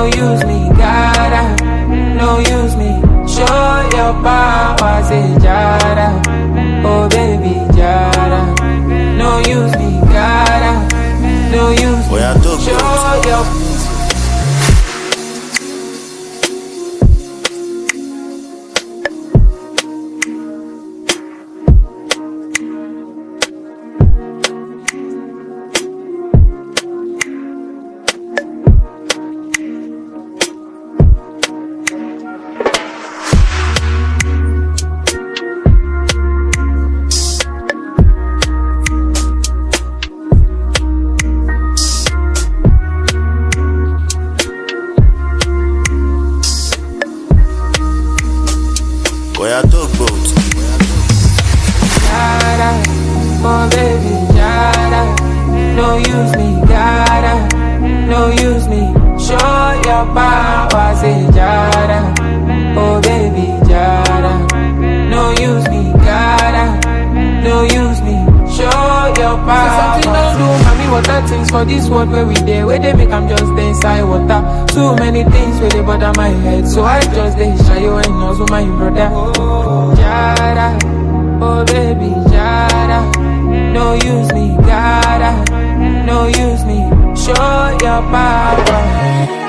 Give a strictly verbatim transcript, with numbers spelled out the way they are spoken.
use me, gotta, no use me. Show your power, say Jada, oh baby Jada. No use me, gotta, no use me. Show your Where I talk about Jada, oh baby Jada. No use me, gotta, no use me. Show your power, say Jada, oh baby Jada. No use me, gotta, no use me. Show your power. Say something don't do, mommy, water things for this world where we there. Where they make I'm just dey inside water. Too many things where they bother my head, so I just dey shy you and also my brother. Oh, Jada, oh baby Jada. No use me, gotta, no use me. Show your power.